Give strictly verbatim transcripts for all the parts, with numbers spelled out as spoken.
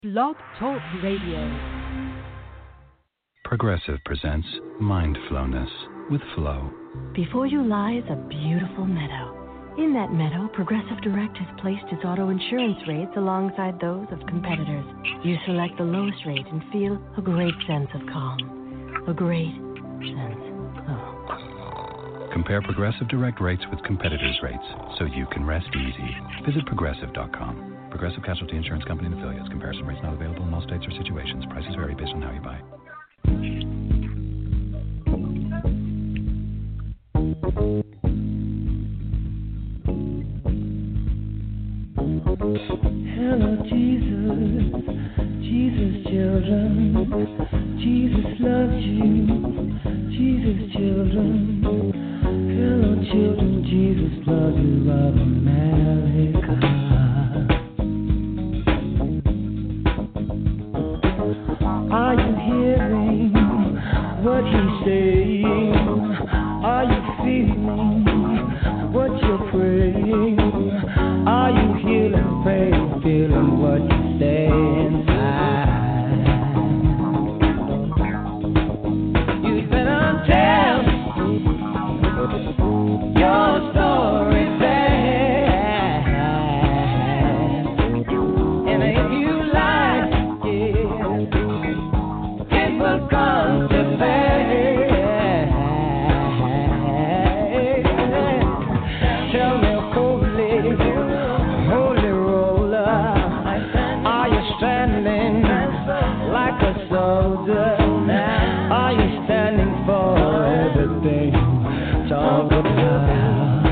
Blog Talk Radio. Progressive presents Mindfulness with Flo. Before you lies a beautiful meadow. In that meadow, Progressive Direct has placed its auto insurance rates alongside those of competitors. You select the lowest rate and feel a great sense of calm. A great sense of... Compare Progressive Direct rates with competitors' rates so you can rest easy. Visit Progressive dot com. Progressive Casualty Insurance Company and Affiliates. Comparison rates not available in all states or situations. Prices vary based on how you buy. Hello, Jesus, Jesus, children. Jesus loves you, Jesus, children. Hello, children, Jesus loves you, love America. Are you hearing what he's saying? Are you feeling what you're praying? Are you healing, praying, feeling what you say inside? You better tell your story back. And if you like it, it will come to pass. Tell me, holy, holy roller, are you standing like a soldier? Are you standing for everything? Talk about,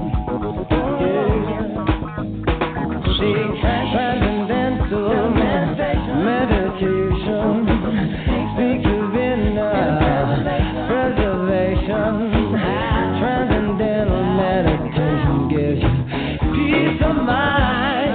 yeah. See, transcendental meditation, speak of inner preservation. Transcendental meditation gives you peace of mind.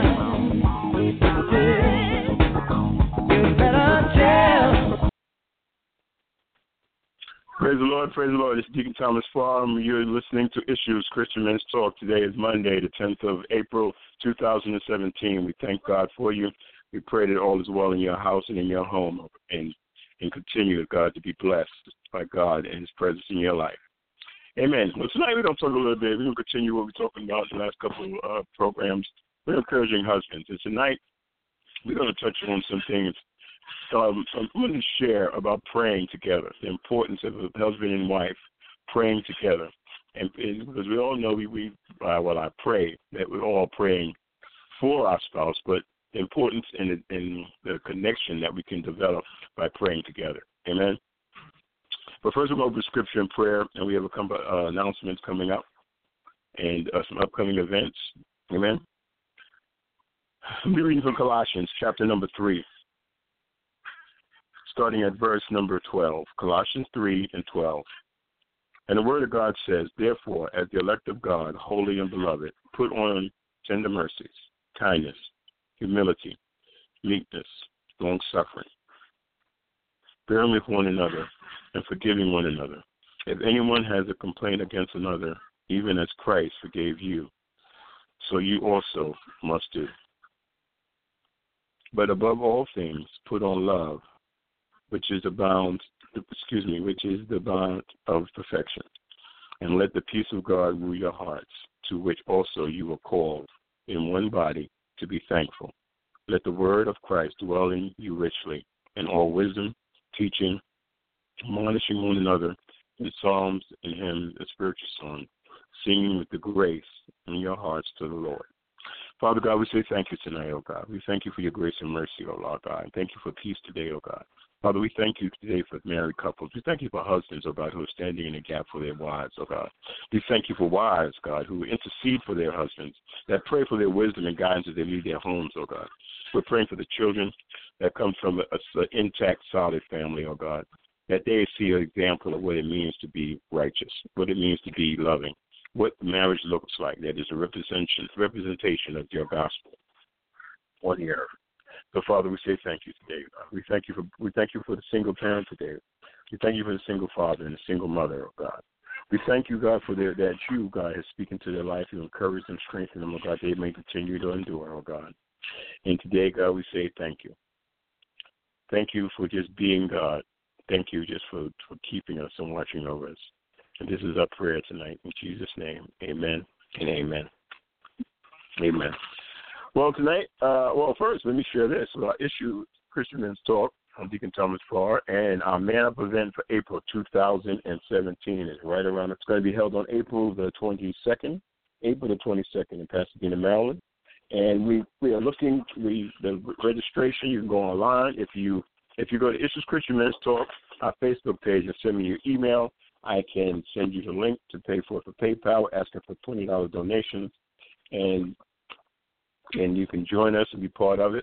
You better tell. Praise the Lord, praise the Lord. It's Deacon Thomas Farm. You're listening to Issues Christian Men's Talk. Today is Monday, the tenth of April, two thousand seventeen. We thank God for you. We pray that all is well in your house and in your home, and, and continue, God, to be blessed by God and His presence in your life. Amen. Well, tonight we're going to talk a little bit. We're going to continue what we're talking about in the last couple of uh, programs. We're encouraging husbands. And tonight we're going to touch on some things. Um, I'm going to share about praying together, the importance of a husband and wife praying together. And, and because we all know, we, we uh, well, I pray that we're all praying for our spouse, but the importance in the, in the connection that we can develop by praying together. Amen. But first we'll go over scripture and prayer, and we have a couple of uh, announcements coming up and uh, some upcoming events. Amen. I'll be reading from Colossians chapter number three, starting at verse number twelve. Colossians three and twelve. And the word of God says, therefore, as the elect of God, holy and beloved, put on tender mercies, kindness, humility, meekness, long-suffering, bearing with one another, and forgiving one another. If anyone has a complaint against another, even as Christ forgave you, so you also must do. But above all things, put on love, which is the bound, excuse me, which is the bond of perfection. And let the peace of God rule your hearts, to which also you were called in one body to be thankful. Let the word of Christ dwell in you richly, in all wisdom, teaching, admonishing one another in psalms and hymns and spiritual songs, singing with the grace in your hearts to the Lord. Father God, we say thank you tonight, oh God. We thank you for your grace and mercy, oh Lord God. And thank you for peace today, oh God. Father, we thank you today for married couples. We thank you for husbands, oh God, who are standing in the gap for their wives, oh God. We thank you for wives, God, who intercede for their husbands, that pray for their wisdom and guidance as they lead their homes, oh God. We're praying for the children that come from an intact, solid family, oh God, that they see an example of what it means to be righteous, what it means to be loving, what marriage looks like, that is a representation, representation of your gospel on the earth. So, Father, we say thank you today. God. We thank you for we thank you for the single parent today. We thank you for the single father and the single mother, oh God. We thank you, God, for their, that you, God, has speaking to their life. You encourage them, strengthen them, oh God, they may continue to endure, oh God. And today, God, we say thank you. Thank you for just being God. Thank you just for, for keeping us and watching over us. And this is our prayer tonight. In Jesus' name, amen and amen. Amen. Well, tonight, uh, well, first, let me share this. Our issue, Christian Men's Talk, I'm Deacon Thomas Farr, and our Man Up event for April two thousand seventeen is right around. It's going to be held on April the twenty-second, April the twenty-second in Pasadena, Maryland. And we, we are looking, we, the registration, you can go online. If you if you go to Issues Christian Men's Talk, our Facebook page, and send me your email, I can send you the link to pay for it for PayPal, asking for twenty dollars donations, and and you can join us and be part of it.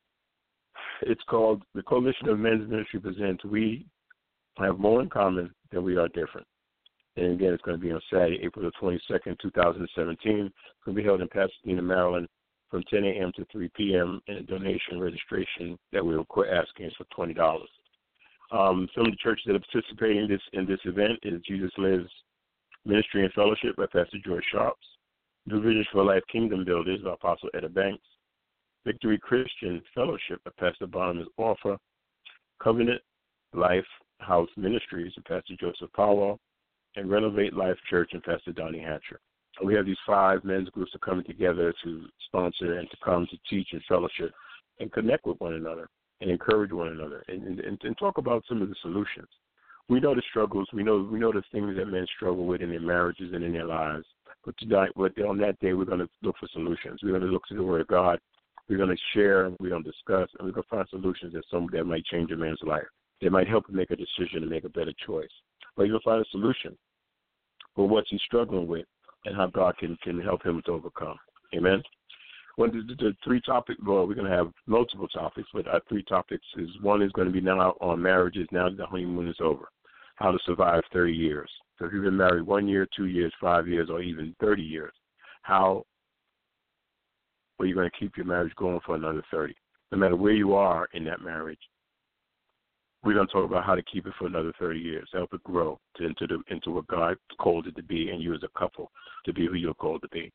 It's called the Coalition of Men's Ministry presents We Have More in Common Than We Are Different. And again, it's going to be on Saturday, April the twenty-second, two thousand seventeen. It's going to be held in Pasadena, Maryland, from ten a.m. to three p.m. And a donation registration that we will asking is for twenty dollars. Um, some of the churches that are participating in this in this event is Jesus Lives Ministry and Fellowship by Pastor George Sharps, New Visions for Life Kingdom Builders by Apostle Etta Banks, Victory Christian Fellowship by Pastor Barnabas Orfer, Covenant Life House Ministries by Pastor Joseph Powell, and Renovate Life Church and Pastor Donnie Hatcher. We have these five men's groups that are coming together to sponsor and to come to teach and fellowship and connect with one another and encourage one another and, and, and talk about some of the solutions. We know the struggles. We know we know the things that men struggle with in their marriages and in their lives. But tonight, on that day, we're going to look for solutions. We're going to look to the Word of God. We're going to share, we're going to discuss, and we're going to find solutions that some that might change a man's life. That might help him make a decision and make a better choice. But you'll find a solution for what he's struggling with and how God can, can help him to overcome. Amen? One of the, the three topics, well, we're going to have multiple topics, but our three topics is one is going to be now on marriages, now that the honeymoon is over, how to survive thirty years. So if you've been married one year, two years, five years, or even thirty years, how are you going to keep your marriage going for another thirty? No matter where you are in that marriage, we're going to talk about how to keep it for another thirty years, help it grow to, into the into what God called it to be, and you as a couple to be who you're called to be.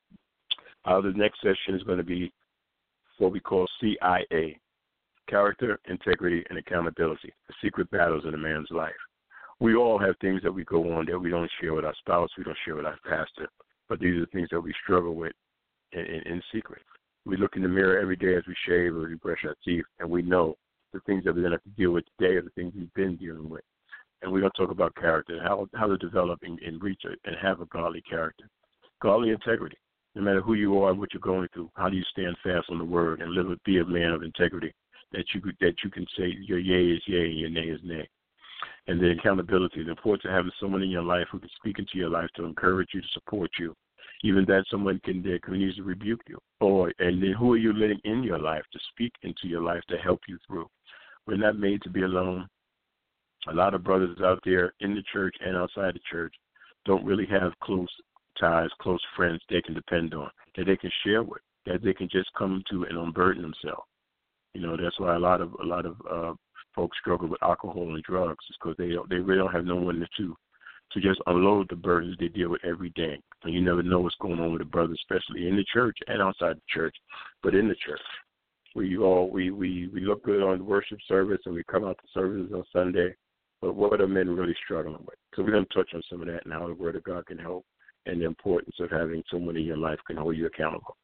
Uh, the next session is going to be what we call C I A, Character, Integrity, and Accountability, the secret battles in a man's life. We all have things that we go on that we don't share with our spouse, we don't share with our pastor, but these are the things that we struggle with in, in, in secret. We look in the mirror every day as we shave or we brush our teeth, and we know the things that we're going to have to deal with today are the things we've been dealing with. And we're going to talk about character, how how to develop and, and reach it and have a godly character. Godly integrity. No matter who you are, what you're going through, how do you stand fast on the word and live, be a man of integrity that you that you can say your yea is yea and your nay is nay. And then accountability. The importance of having someone in your life who can speak into your life to encourage you, to support you. Even that someone can, can use to rebuke you. Or and then who are you letting in your life to speak into your life to help you through? We're not made to be alone. A lot of brothers out there in the church and outside the church don't really have close ties, close friends they can depend on, that they can share with, that they can just come to and unburden themselves. You know, that's why a lot of a lot of uh, folks struggle with alcohol and drugs, is because they don't, they really don't have no one to to just unload the burdens they deal with every day. And you never know what's going on with a brother, especially in the church and outside the church, but in the church. We all we, we, we look good on the worship service and we come out to services on Sunday, but what are men really struggling with? So we're going to touch on some of that and how the Word of God can help and the importance of having someone in your life can hold you accountable.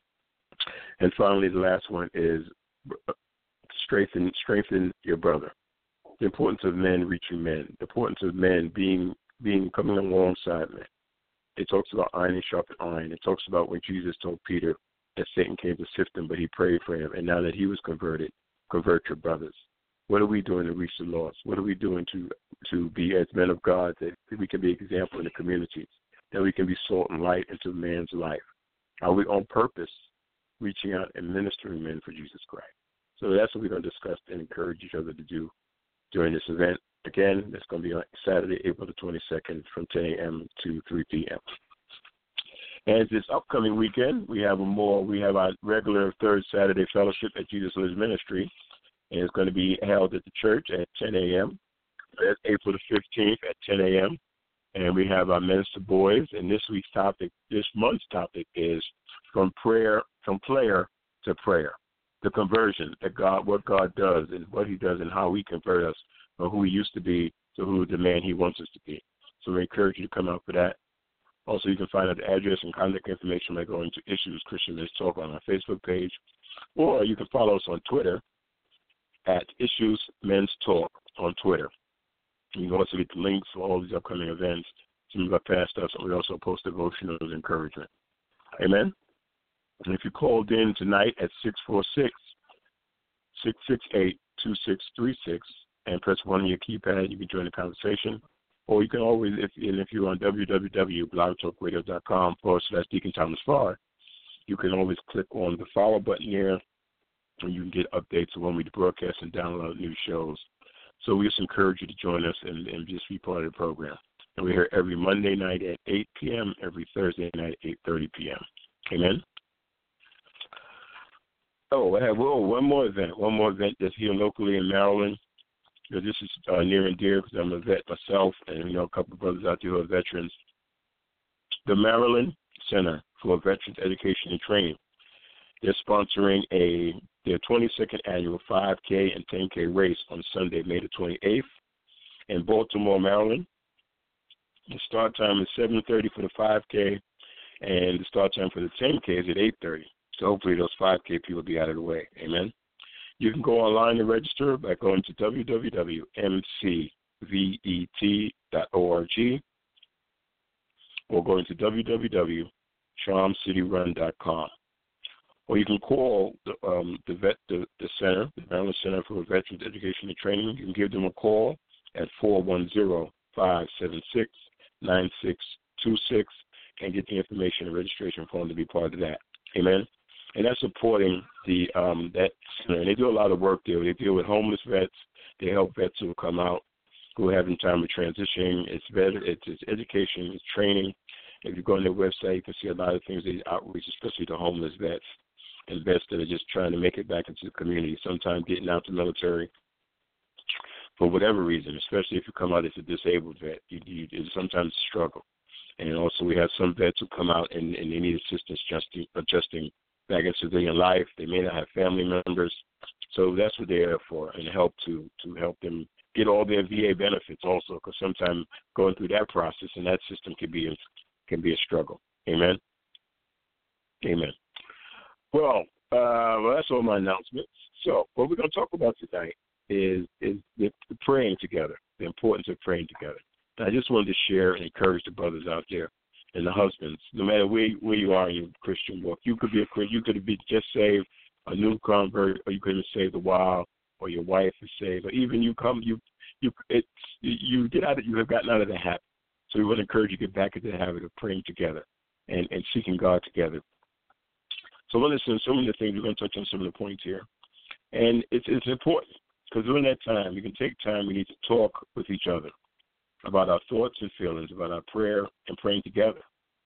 And finally, the last one is strengthen strengthen your brother. The importance of men reaching men. The importance of men being being coming alongside men. It talks about iron and sharpen iron. It talks about when Jesus told Peter that Satan came to sift him, but he prayed for him. And now that he was converted, convert your brothers. What are we doing to reach the lost? What are we doing to to be as men of God that we can be an example in the communities, that we can be salt and light into man's life? Are we on purpose reaching out and ministering men for Jesus Christ? So that's what we're going to discuss and encourage each other to do during this event. Again, it's going to be on Saturday, April the twenty-second from ten a.m. to three p.m. And this upcoming weekend, we have a more, we have our regular third Saturday fellowship at Jesus Lives Ministry, and it's going to be held at the church at ten a.m. That's April the fifteenth at ten a.m. And we have our Minister Boys, and this week's topic, this month's topic is from prayer, from player to prayer. the conversion, that God, what God does and what he does and how he converts us from who we used to be to who the man he wants us to be. So we encourage you to come out for that. Also, you can find out the address and contact information by going to Issues Christian Men's Talk on our Facebook page, or you can follow us on Twitter at Issues Men's Talk on Twitter. You can also get the links for all these upcoming events. Some of our past stuff, so we also post devotionals and encouragement. Amen? And if you called in tonight at six four six, six six eight, two six three six and press one on your keypad, you can join the conversation. Or you can always, if and if you're on w w w dot blog talk radio dot com forward slash Deacon Thomas Farr, you can always click on the follow button here, and you can get updates of when we broadcast and download new shows. So we just encourage you to join us and, and just be part of the program. And we're here every Monday night at eight p.m., every Thursday night at eight thirty p.m. Amen? Oh, I have oh, one more event, one more event that's here locally in Maryland. You know, this is uh, near and dear because I'm a vet myself, and, you know, a couple of brothers out there who are veterans. The Maryland Center for Veterans Education and Training, they're sponsoring a their twenty-second annual five K and ten K race on Sunday, May the twenty-eighth, in Baltimore, Maryland. The start time is seven thirty for the five K, and the start time for the ten K is at eight thirty. So hopefully those five K people will be out of the way. Amen. You can go online and register by going to w w w dot m c vet dot org or going to w w w dot charm city run dot com. Or you can call the um, the vet the, the center, the Maryland Center for Veterans Education and Training. You can give them a call at four one zero, five seven six, nine six two six and get the information and registration form to be part of that. Amen. And that's supporting the um, that center. And they do a lot of work there. They deal with homeless vets. They help vets who come out who are having time of transition. It's vet, it's, it's education, it's training. If you go on their website, you can see a lot of things they outreach, especially to homeless vets and vets that are just trying to make it back into the community, sometimes getting out the military for whatever reason, especially if you come out as a disabled vet. You, you, it's sometimes a struggle. And also we have some vets who come out and, and they need assistance adjusting, adjusting back in civilian life. They may not have family members. So that's what they're there for, and help to, to help them get all their V A benefits also, because sometimes going through that process and that system can be a, can be a struggle. Amen? Amen. Well, uh, well, that's all my announcements. So what we're going to talk about tonight is is the, the praying together, the importance of praying together. And I just wanted to share and encourage the brothers out there and the husbands, no matter where, where you are in your Christian walk. You could be a Christian, you could be just saved, a new convert, or you could have been saved a while, or your wife is saved, or even you come, you you it's you get out of you have gotten out of the habit. So we want to encourage you to get back into the habit of praying together and, and seeking God together. So listen, some of the things we're going to touch on some of the points here, and it's it's important because during that time you can take time. We need to talk with each other about our thoughts and feelings, about our prayer and praying together.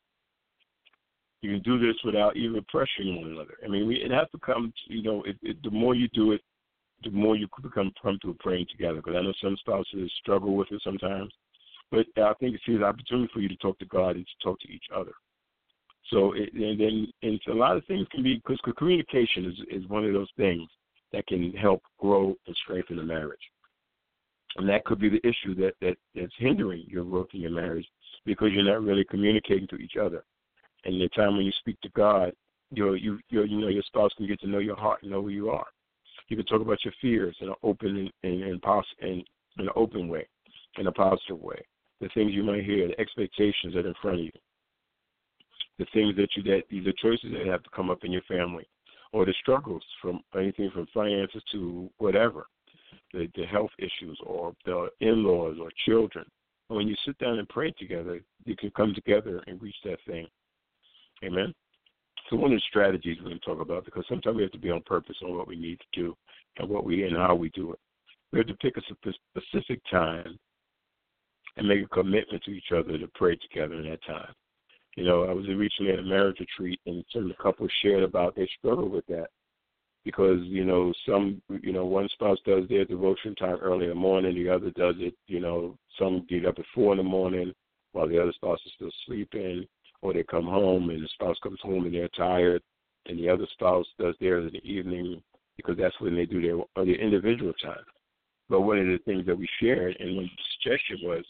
You can do this without even pressuring one another. I mean, we, it has to come, to, you know, it, it, the more you do it, the more you become comfortable praying together. Because I know some spouses struggle with it sometimes. But I think it's an opportunity for you to talk to God and to talk to each other. So, it, and then and so a lot of things can be, because communication is, is one of those things that can help grow and strengthen a marriage. And that could be the issue that, that that's hindering your growth in your marriage, because you're not really communicating to each other. And the time when you speak to God, your you your, you know your spouse can get to know your heart and know who you are. You can talk about your fears in an open and, and, and in an open way, in a positive way. The things you might hear, the expectations that are in front of you, the things that you that these are choices that have to come up in your family, or the struggles from anything from finances to whatever. The, the health issues or the in-laws or children. And when you sit down and pray together, you can come together and reach that thing. Amen? So one of the strategies we're going to talk about, because sometimes we have to be on purpose on what we need to do and what we and how we do it. We have to pick a specific time and make a commitment to each other to pray together in that time. You know, I was recently at a marriage retreat, and some of the couples shared about they struggle with that. Because, you know, some, you know, one spouse does their devotion time early in the morning, the other does it, you know, some get up at four in the morning while the other spouse is still sleeping, or they come home and the spouse comes home and they're tired, and the other spouse does theirs in the evening because that's when they do their, uh, their individual time. But one of the things that we shared and one suggestion was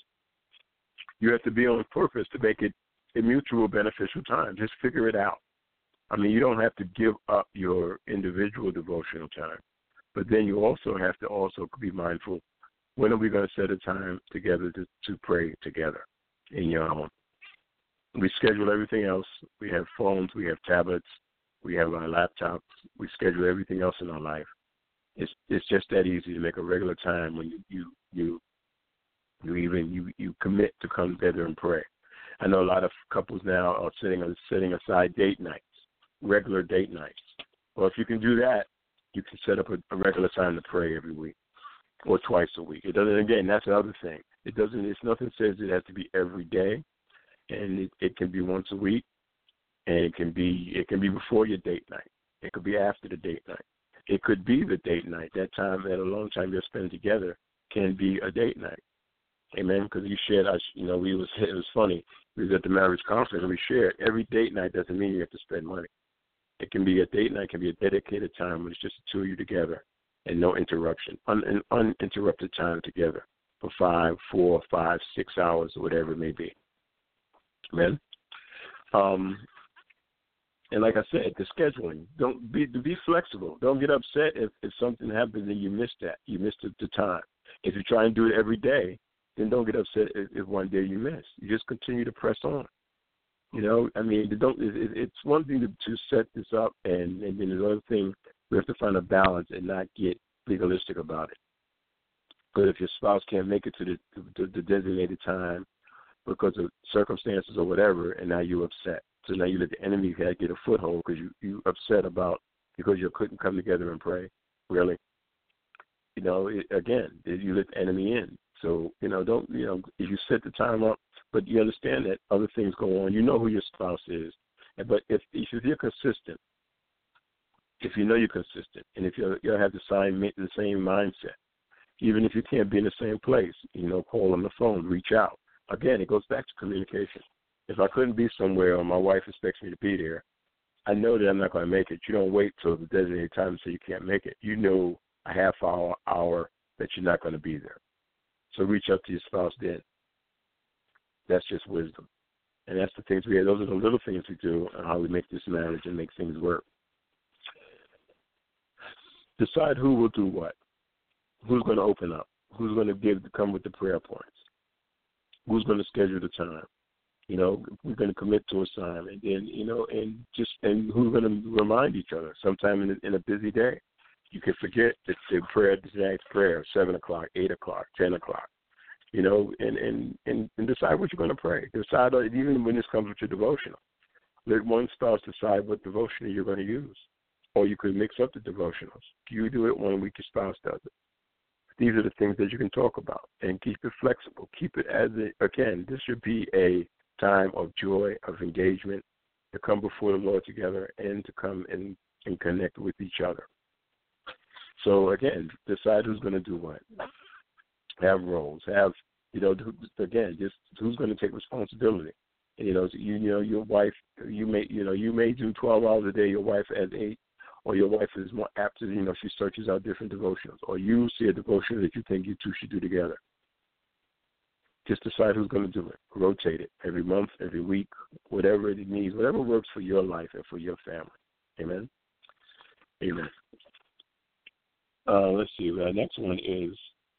you have to be on purpose to make it a mutual beneficial time. Just figure it out. I mean, you don't have to give up your individual devotional time, but then you also have to also be mindful, when are we going to set a time together to, to pray together in your home? We schedule everything else. We have phones, we have tablets, we have our laptops. We schedule everything else in our life. It's it's just that easy to make a regular time when you you you, you even you, you commit to come together and pray. I know a lot of couples now are setting setting aside date nights, regular date nights. Well, if you can do that, you can set up a, a regular time to pray every week or twice a week. It doesn't. Again, that's the other thing. It doesn't. It's nothing says it has to be every day, and it, it can be once a week, and it can be it can be before your date night. It could be after the date night. It could be the date night. That time, that alone time you're spending together, can be a date night. Amen. Because you shared, you know, we was it was funny. We was at the marriage conference and we shared every date night doesn't mean you have to spend money. It can be a date night, it can be a dedicated time when it's just the two of you together and no interruption, Un, an uninterrupted time together for five, four, five, six hours or whatever it may be. Amen. Um, and like I said, the scheduling. Don't be be flexible. Don't get upset if, if something happens and you missed that. You missed the, the time. If you try and do it every day, then don't get upset if, if one day you miss. You just continue to press on. You know, I mean, don't. It, it's one thing to, to set this up, and, and then another thing, we have to find a balance and not get legalistic about it. But if your spouse can't make it to the, the, the designated time because of circumstances or whatever, and now you're upset. So now you let the enemy get a foothold because you you upset about because you couldn't come together and pray. Really, you know, it, again, you let the enemy in. So you know, don't you know if you set the time up, but you understand that other things go on. You know who your spouse is, but if if you're consistent, if you know you're consistent, and if you you have the same the same mindset, even if you can't be in the same place, you know, call on the phone, reach out. Again, it goes back to communication. If I couldn't be somewhere or my wife expects me to be there, I know that I'm not going to make it. You don't wait till the designated time and say you can't make it. You know a half hour, hour that you're not going to be there. So reach out to your spouse then. That's just wisdom. And that's the things we have. Those are the little things we do and how we make this marriage and make things work. Decide who will do what. Who's going to open up? Who's going to give to come with the prayer points? Who's going to schedule the time? You know, we're going to commit to a time, and then you know, and just and who's going to remind each other? Sometime in a, in a busy day, you can forget that the prayer, the next prayer, seven o'clock, eight o'clock, ten o'clock. You know, and and, and, and decide what you're going to pray. Decide even when this comes with your devotional. Let one spouse decide what devotional you're going to use, or you could mix up the devotionals. You do it one week, your spouse does it. These are the things that you can talk about, and keep it flexible. Keep it as a, again, this should be a time of joy, of engagement, to come before the Lord together and to come and, and connect with each other. So, again, decide who's going to do what. Have roles. Have, you know, again, just who's going to take responsibility. And, you know, you, you know, your wife, you may, you know, you may do twelve hours a day, your wife has eight, or your wife is more apt to, you know, she searches out different devotionals, or you see a devotion that you think you two should do together. Just decide who's going to do it. Rotate it every month, every week, whatever it needs, whatever works for your life and for your family. Amen? Amen. Uh, let's see. The next one is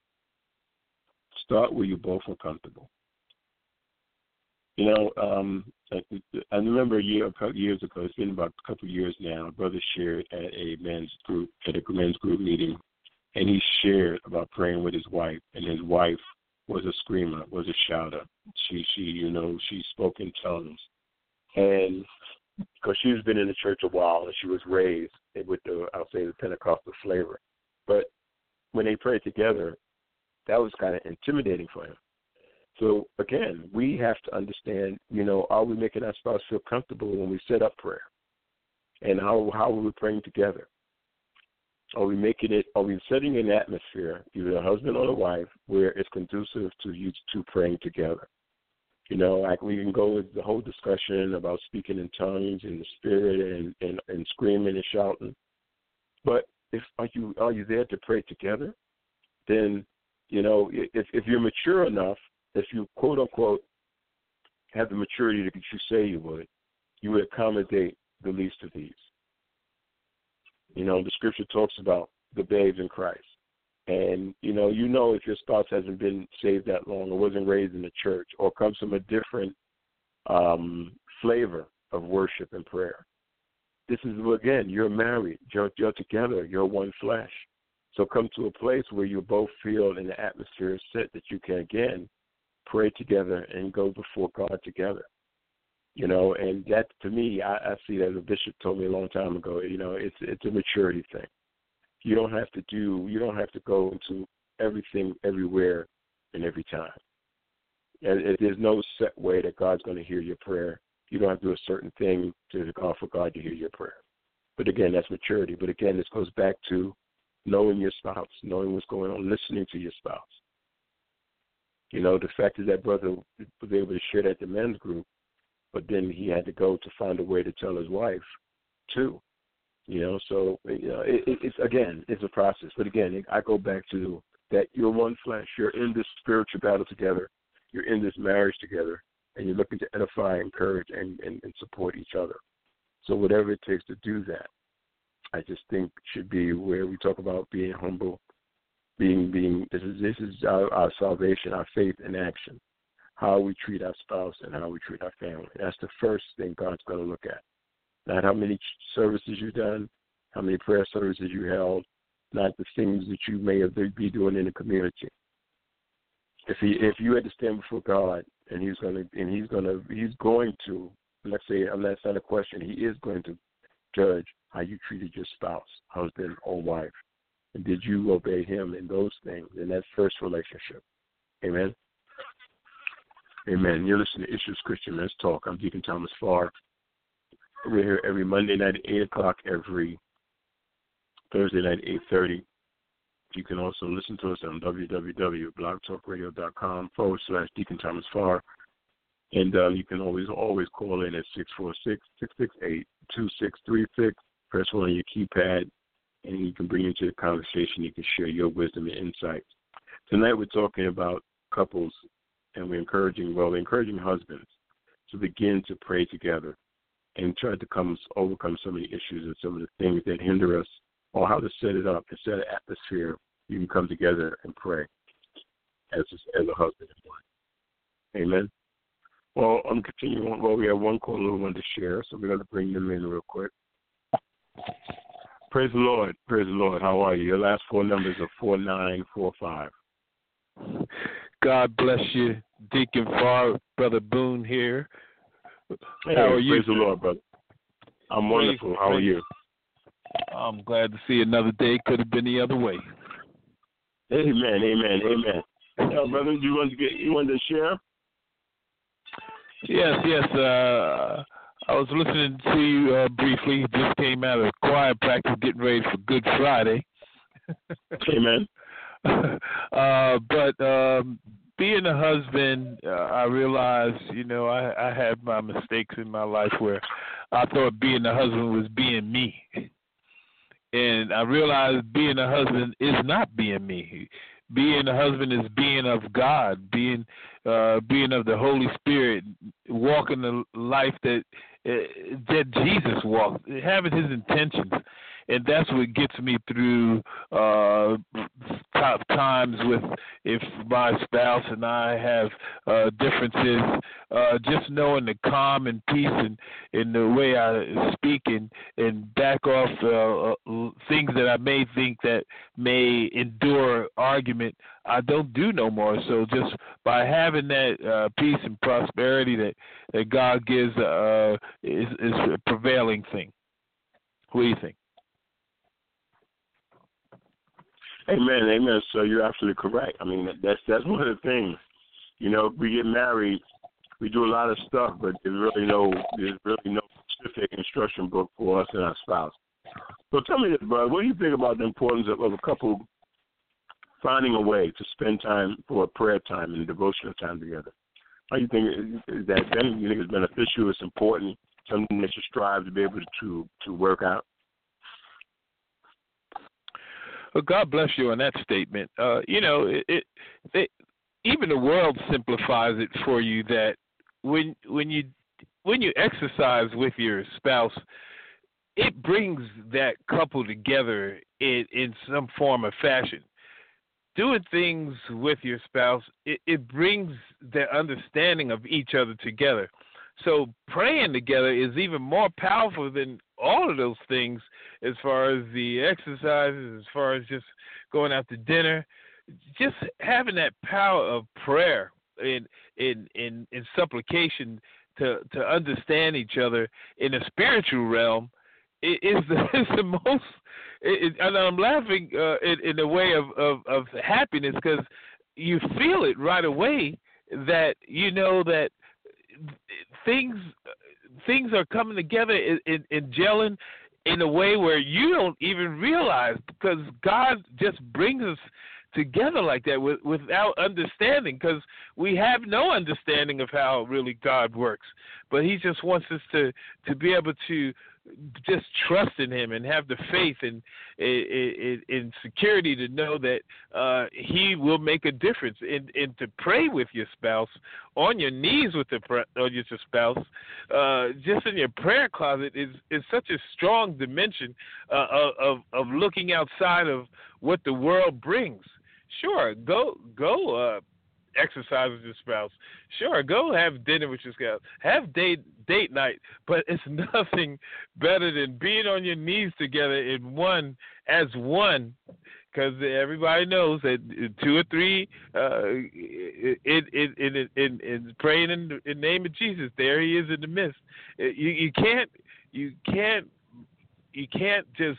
start where you both are comfortable. You know, um, I, I remember a year, a couple years ago, it's been about a couple of years now, a brother shared at a men's group, at a men's group meeting, and he shared about praying with his wife, and his wife was a screamer, was a shouter. She, she, you know, she spoke in tongues. And because she's been in the church a while and she was raised with the, I'll say, the Pentecostal flavor. But when they prayed together, that was kind of intimidating for him. So, again, we have to understand, you know, are we making our spouse feel comfortable when we set up prayer? And how, how are we praying together? Are we making it, are we setting an atmosphere, either a husband or a wife, where it's conducive to you two praying together? You know, like we can go with the whole discussion about speaking in tongues in the spirit and, and, and screaming and shouting. But if are you are you there to pray together? Then, you know, if if you're mature enough, if you quote unquote have the maturity that you say you would, you would accommodate the least of these. You know, the scripture talks about the babes in Christ. And, you know, you know if your spouse hasn't been saved that long or wasn't raised in the church or comes from a different um, flavor of worship and prayer. This is, again, you're married. You're, you're together. You're one flesh. So come to a place where you both feel in the atmosphere is set that you can, again, pray together and go before God together. You know, and that, to me, I, I see that as a bishop told me a long time ago, you know, it's it's a maturity thing. You don't have to do, you don't have to go into everything, everywhere, and every time. And it, there's no set way that God's going to hear your prayer. You don't have to do a certain thing to call for God to hear your prayer. But again, that's maturity. But again, this goes back to knowing your spouse, knowing what's going on, listening to your spouse. You know, the fact that that brother was able to share that at the men's group, but then he had to go to find a way to tell his wife, too. You know, so, you know, it, it, it's, again, it's a process. But again, I go back to that you're one flesh. You're in this spiritual battle together. You're in this marriage together, and you're looking to edify, encourage, and, and, and support each other. So whatever it takes to do that, I just think should be where we talk about being humble, being, being this is, this is our, our salvation, our faith in action, how we treat our spouse and how we treat our family. That's the first thing God's going to look at. Not how many services you've done, how many prayer services you held, not the things that you may have be doing in the community. If he, if you had to stand before God and he's going to, and he's going to, he's going to, let's say, unless that's not a question, he is going to judge how you treated your spouse, husband or wife, and did you obey him in those things in that first relationship? Amen. Amen. You're listening to Issues Christian Men's Talk. I'm Deacon Thomas Farr. We're here every Monday night at eight o'clock, every Thursday night at eight thirty. You can also listen to us on www.blogtalkradio.com forward slash Deacon Thomas Farr. And uh, you can always, always call in at six four six, six six eight, two six three six. Press one on your keypad, and you can bring into the conversation. You can share your wisdom and insights. Tonight we're talking about couples, and we're encouraging, well, we're encouraging husbands to begin to pray together and try to come, overcome some of the issues and some of the things that hinder us, or how to set it up and set an atmosphere. You can come together and pray as a, as a husband and wife. Amen. Well, I'm continuing on. Well, we have one caller who wanted to share, so we're going to bring them in real quick. Praise the Lord. Praise the Lord. How are you? Your last four numbers are four nine four five. God bless you, Deacon Farr, Brother Boone here. Hey, How are you? Praise the Lord, brother. I'm wonderful. How are you? I'm glad to see another day. Could have been the other way. Amen, amen, amen. Now, brother, you want to get you want to share? Yes, yes. Uh, I was listening to you uh, briefly. Just came out of choir practice, getting ready for Good Friday. Amen. uh, but um, being a husband, uh, I realized, you know, I, I had my mistakes in my life where I thought being a husband was being me. And I realized being a husband is not being me. Being a husband is being of God, being uh, being of the Holy Spirit, walking the life that uh, that Jesus walked, having his intentions. And that's what gets me through uh, tough times with if my spouse and I have uh, differences. Uh, just knowing the calm and peace and in the way I speak and, and back off uh, uh, things that I may think that may endure argument, I don't do no more. So just by having that uh, peace and prosperity that, that God gives uh, is, is a prevailing thing. What do you think? Amen, amen. So you're absolutely correct. I mean, that's that's one of the things. You know, we get married, we do a lot of stuff, but there's really no there's really no specific instruction book for us and our spouse. So tell me this, brother. What do you think about the importance of, of a couple finding a way to spend time for a prayer time and devotional time together? How do you think is that? Then you think it's beneficial? It's important. Something that you strive to be able to to work out. Well, God bless you on that statement. Uh, you know, it, it, it, even the world simplifies it for you that when when you when you exercise with your spouse, it brings that couple together in, in some form or fashion. Doing things with your spouse, it, it brings the understanding of each other together. So praying together is even more powerful than all of those things as far as the exercises, as far as just going out to dinner. Just having that power of prayer in in in, in supplication to, to understand each other in the spiritual realm is the, is the most, it, and I'm laughing uh, in, in a way of, of, of happiness because you feel it right away that you know that things things are coming together and, and gelling in a way where you don't even realize because God just brings us together like that with, without understanding because we have no understanding of how really God works. But he just wants us to, to be able to just trust in him and have the faith and in, in, in security to know that uh, he will make a difference. And, and to pray with your spouse on your knees with the on your spouse, uh, just in your prayer closet is, is such a strong dimension uh, of of looking outside of what the world brings. Sure, go go uh, exercise with your spouse. Sure, go have dinner with your spouse. Have date date night, but it's nothing better than being on your knees together in one as one, because everybody knows that two or three uh, in, in, in, in, in praying in the, in the name of Jesus, there he is in the midst. You, you can't you can't you can't just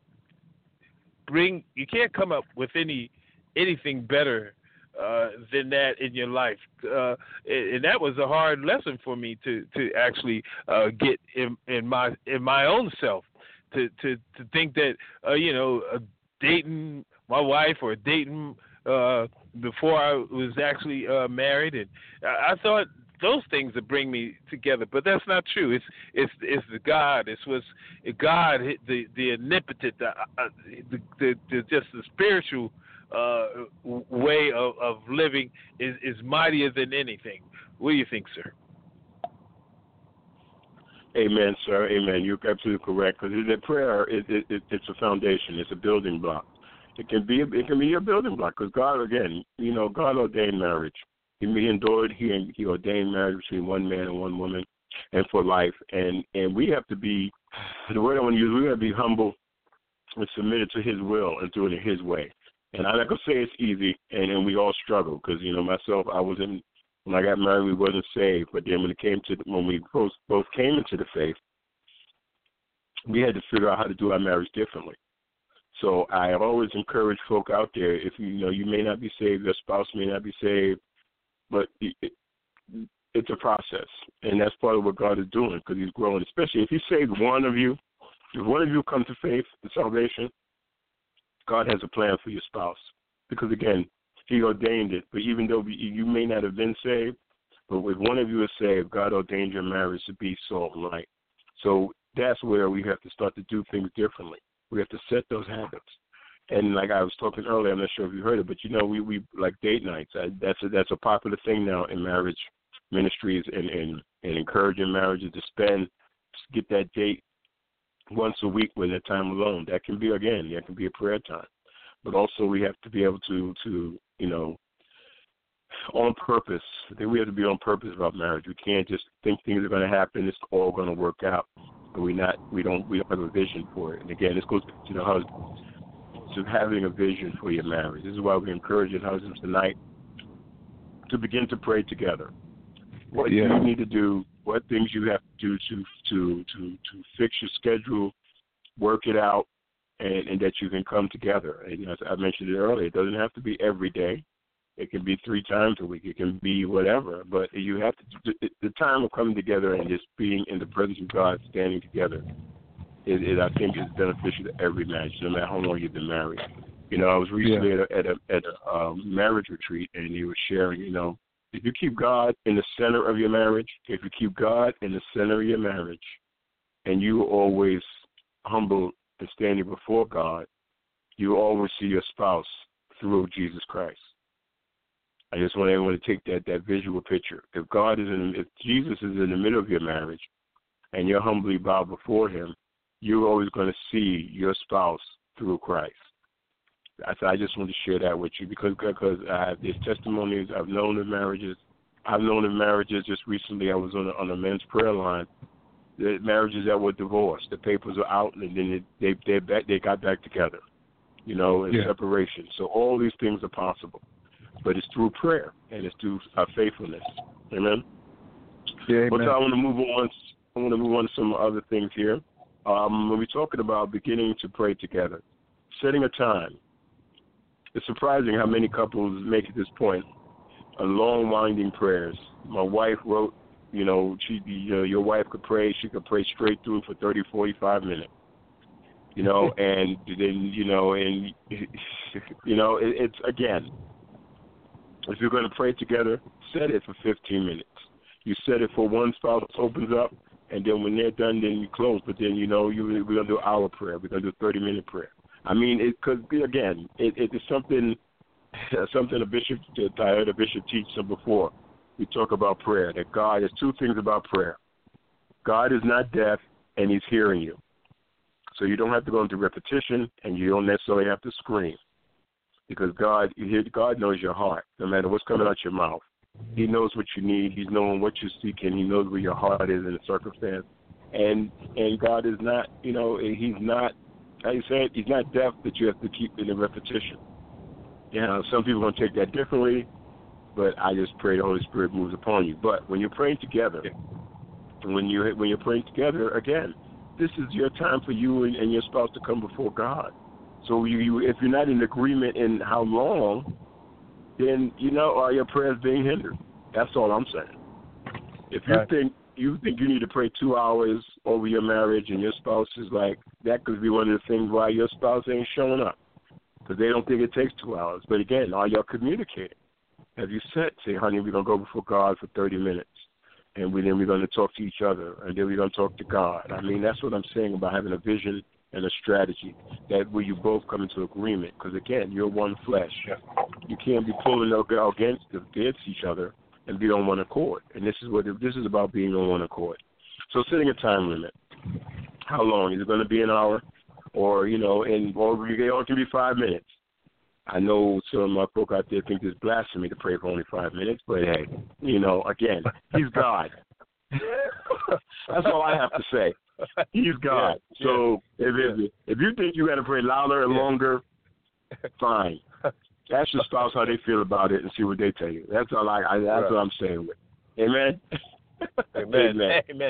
bring you can't come up with any anything better uh, than that in your life. Uh, and that was a hard lesson for me to, to actually uh, get in, in my in my own self, to, to, to think that, uh, you know, uh, dating my wife or dating uh, before I was actually uh, married. And I, I thought those things would bring me together, but that's not true. It's it's it's the God. It's what's God, the the omnipotent, the, uh, the, the, the just the spiritual Uh, way of, of living is, is mightier than anything. What do you think, sir? Amen, sir. Amen. You're absolutely correct. Because the prayer, it, it, it, it's a foundation. It's a building block. It can be, a, it can be a building block. Because God, again, you know, God ordained marriage. He, he endured. He he ordained marriage between one man and one woman, and for life. And and we have to be, the word I want to use, we have to be humble and submitted to His will and do it in His way. And I'm not going to say it's easy, and, and we all struggle because, you know, myself, I wasn't, when I got married, we wasn't saved. But then when it came to, when we both, both came into the faith, we had to figure out how to do our marriage differently. So I always encourage folk out there, if you, you know, you may not be saved, your spouse may not be saved, but it, it, it's a process. And that's part of what God is doing because He's growing, especially if He saved one of you, if one of you come to faith, to salvation, God has a plan for your spouse because, again, He ordained it. But even though you may not have been saved, but if one of you is saved, God ordained your marriage to be salt and light. So that's where we have to start to do things differently. We have to set those habits. And like I was talking earlier, I'm not sure if you heard it, but, you know, we, we like date nights. I, that's, a, that's a popular thing now in marriage ministries and, and, and encouraging marriages to spend, get that date once a week with that time alone. That can be, again, that can be a prayer time. But also we have to be able to, to you know, on purpose. I think we have to be on purpose about marriage. We can't just think things are going to happen, it's all going to work out. But we not, we don't, we don't have a vision for it. And again, this goes to the husband, to having a vision for your marriage. This is why we encourage your husbands tonight to begin to pray together. What yeah. you need to do, what things you have to do to to to, to fix your schedule, work it out, and, and that you can come together. And as I mentioned it earlier, it doesn't have to be every day. It can be three times a week. It can be whatever. But you have to, the time of coming together and just being in the presence of God, standing together, it, it I think is beneficial to every marriage, no matter how long you've been married. You know, I was recently yeah. at a, at a, at a um, marriage retreat, and he was sharing, you know, if you keep God in the center of your marriage, if you keep God in the center of your marriage, and you are always humble and standing before God, you always see your spouse through Jesus Christ. I just want everyone to take that, that visual picture. If God is in, if Jesus is in the middle of your marriage and you're humbly bow before him, you're always going to see your spouse through Christ. I, I just want to share that with you because because I have these testimonies. I've known of marriages. I've known of marriages just recently. I was on a, on a men's prayer line. The marriages that were divorced, the papers were out, and then they they they, back, they got back together, you know, in yeah. separation. So all these things are possible, but it's through prayer and it's through our faithfulness. Amen. Yeah, amen. But I want to move on. I want to move on to some other things here. Um, when we're talking about beginning to pray together, setting a time. It's surprising how many couples make at this point a long, winding prayers. My wife wrote, you know, she, you know, your wife could pray. She could pray straight through for thirty, forty-five minutes. You know, and then, you know, and, you know, it, it's, again, if you're going to pray together, set it for fifteen minutes. You set it for one spouse opens up, and then when they're done, then you close. But then, you know, you, we're going to do our prayer. We're going to do a thirty-minute prayer. I mean, it could be, again, it, it is something something a bishop, I heard a bishop teach some before. We talk about prayer, that God, there's two things about prayer. God is not deaf, and he's hearing you. So you don't have to go into repetition, and you don't necessarily have to scream. Because God, God knows your heart, no matter what's coming out your mouth. He knows what you need. He's knowing what you're seeking. He knows where your heart is in a circumstance. And and God is not, you know, he's not, like you said, he's not deaf that you have to keep in the repetition. You know, some people are going to take that differently, but I just pray the Holy Spirit moves upon you. But when you're praying together, when you when you're praying together, again, this is your time for you and, and your spouse to come before God. So you, you, if you're not in agreement in how long, then, you know, are your prayers being hindered? That's all I'm saying. If you right. think you think you need to pray two hours over your marriage and your spouse is like, that could be one of the things why your spouse ain't showing up, because they don't think it takes two hours. But again, are y'all communicating? Have you said, say, honey, we're going to go before God for thirty minutes, and we, then we're going to talk to each other, and then we're going to talk to God? I mean, that's what I'm saying about having a vision and a strategy, that where you both come into agreement. Because, again, you're one flesh. You can't be pulling against, against each other and be on one accord. And this is what this is about, being on one accord. So setting a time limit. How long? Is it going to be an hour? Or, you know, and, or it can be five minutes. I know some of my folk out there think it's blasphemy to pray for only five minutes, but, hey, you know, again, he's God. That's all I have to say. He's God. Yeah, so yeah, if yeah. if you think you got to pray louder and yeah. longer, fine. Ask your spouse how they feel about it and see what they tell you. That's all I. I that's right. what I'm saying with. Amen. Amen. Amen. Amen.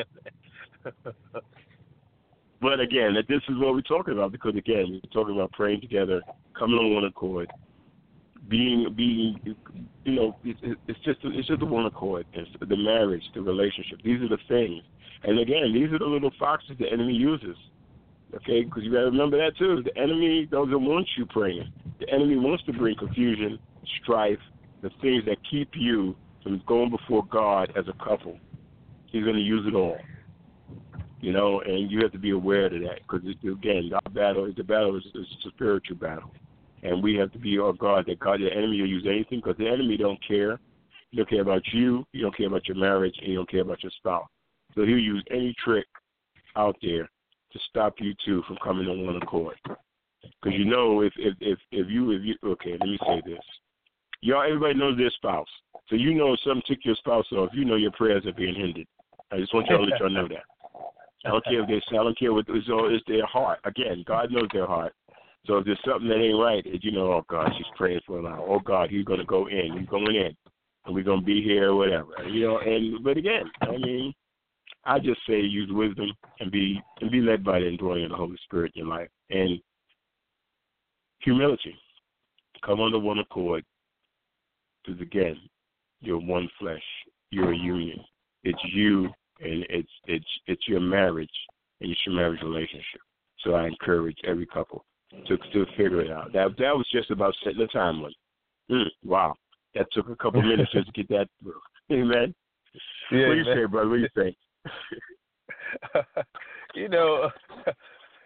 But again, this is what we're talking about, because again, we're talking about praying together, coming on one accord, being being you know, it's, it's just it's just a one accord. It's the marriage, the relationship. These are the things. And again, these are the little foxes the enemy uses, okay? Because you got to remember that too. The enemy doesn't want you praying. The enemy wants to bring confusion, strife, the things that keep you from going before God as a couple. He's going to use it all, you know, and you have to be aware of that, because, again, our battle, the battle is, is a spiritual battle. And we have to be our God, that God, the enemy will use anything, because the enemy don't care. He don't care about you. He don't care about your marriage. And he don't care about your spouse. So he'll use any trick out there to stop you two from coming on one accord. Because you know, if if if if you if you okay, let me say this. Y'all, everybody knows their spouse. So you know if something took your spouse off, you know your prayers are being hindered. I just want y'all to let y'all know that. I don't care if they say, I don't care what it's all. It's their heart. Again, God knows their heart. So if there's something that ain't right, you know, oh God, she's praying for an hour. Oh God, he's gonna go in. He's going in, and we're gonna be here or whatever. You know, and but again, I mean. I just say use wisdom and be and be led by the indwelling of the Holy Spirit in your life. And humility. Come under one accord. Because, again, you're one flesh. You're a union. It's you, and it's it's it's your marriage, and it's your marriage relationship. So I encourage every couple to to figure it out. That that was just about setting the time limit. Mm, wow. That took a couple minutes just to get that through. Amen? Yeah, what do you man. say, brother? What do you say? You know,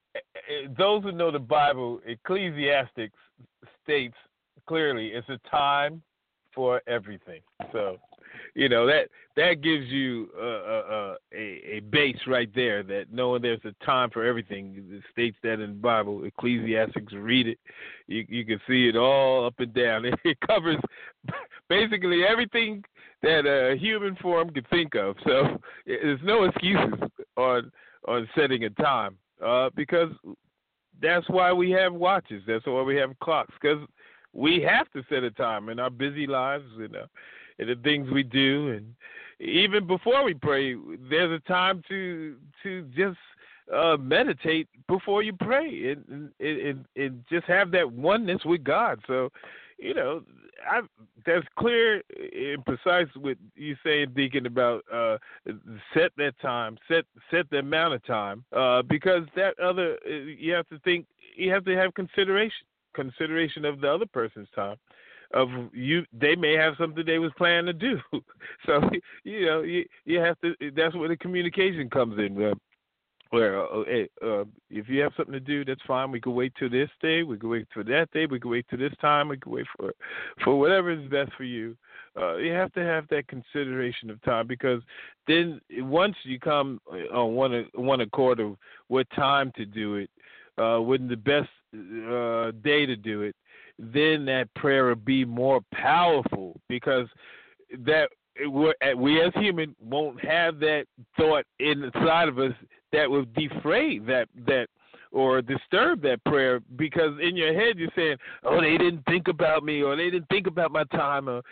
those who know the Bible, Ecclesiastes states clearly it's a time for everything. So, you know, that that gives you a, a, a base right there, that knowing there's a time for everything. It states that in the Bible. Ecclesiastes, read it. You, you can see it all up and down. It covers basically everything that a human form could think of. So there's no excuses on on setting a time, uh, because that's why we have watches. That's why we have clocks, because we have to set a time in our busy lives and, uh, and the things we do. And even before we pray, there's a time to to just uh, meditate before you pray and, and, and, and just have that oneness with God. So, you know, I, that's clear and precise what you saying, Deacon, about uh, set that time, set set the amount of time, uh, because that other, you have to think, you have to have consideration, consideration of the other person's time. Of you, they may have something they was planning to do, so you know you you have to. That's where the communication comes in. Uh, Where uh, uh, if you have something to do, that's fine. We could wait till this day. We could wait till that day. We could wait till this time. We could wait for for whatever is best for you. Uh, you have to have that consideration of time, because then once you come on one one accord of what time to do it, uh, when the best uh, day to do it, then that prayer will be more powerful, because that. We as human won't have that thought inside of us that will defray that that or disturb that prayer, because in your head you're saying, "Oh, they didn't think about me," or "They didn't think about my time." Or